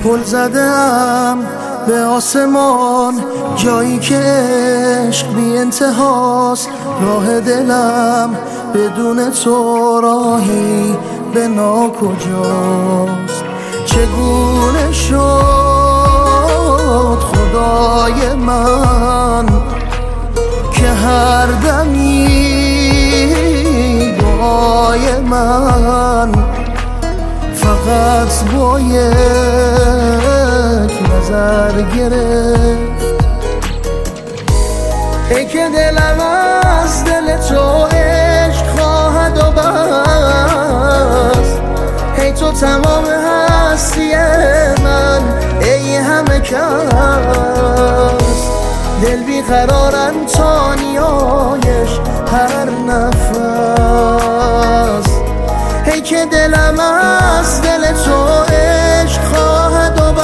پل زدم به آسمان، جایی که عشق بی انتهاست. راه دلم بدون تو راهی به ناکجاست. چگونه شد خدای من که هر دمی دعای من فقط با یک نظر گرفت. ای که دلم از دل تو عشق خواهد و بس، ای تو تمام هستی من، ای همه کس. دل بیقرارن تا نیایش هر نفس. ای که دلم از دل تو عشق خواهد و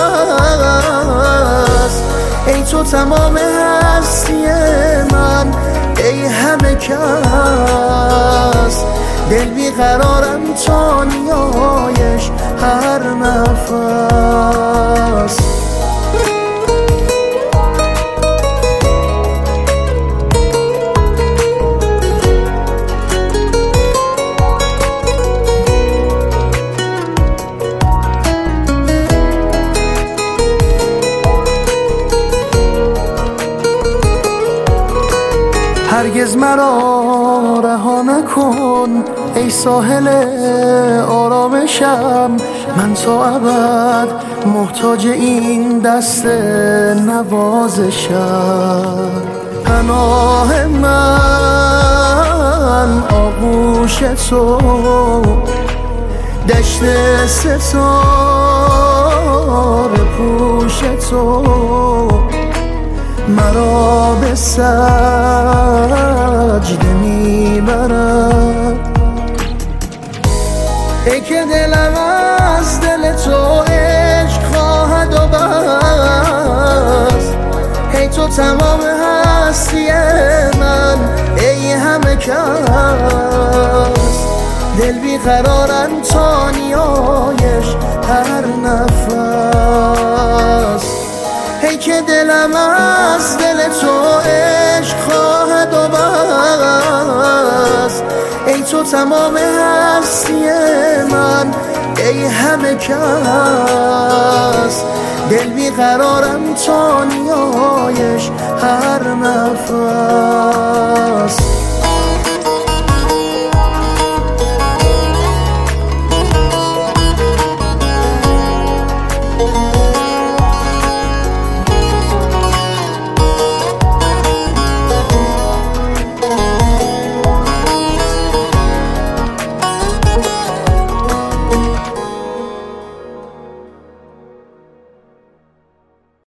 بس، ای تو تمام هستی من، ای همه کس. دل بیقرارم تا نیایش هر نفس. هرگز مرا رها نکن ای ساحل آرامشم، من تا ابد محتاج این دست نوازشم. پناه من آغوش تو، دشت ستاره پوش تو، مرا به سجده میبرد. ای که دلم از دل تو عشق خواهد و بس، ای تو تمام هستی من، ای همه کس. دل بیقرارن تا نیایش هر نفس. ای که دلم از دل تو عشق خواهد و بس، ای تو تمام هستی من، ای همه کس. دل بیقرارم تا نیایش هر نفس.